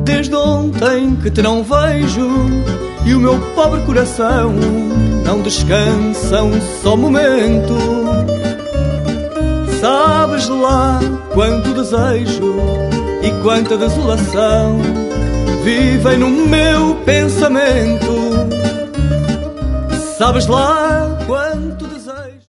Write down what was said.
Desde ontem que te não vejo e o meu pobre coração não descansa um só momento. Sabes lá quanto desejo e quanta desolação vivem no meu pensamento. Sabes lá quanto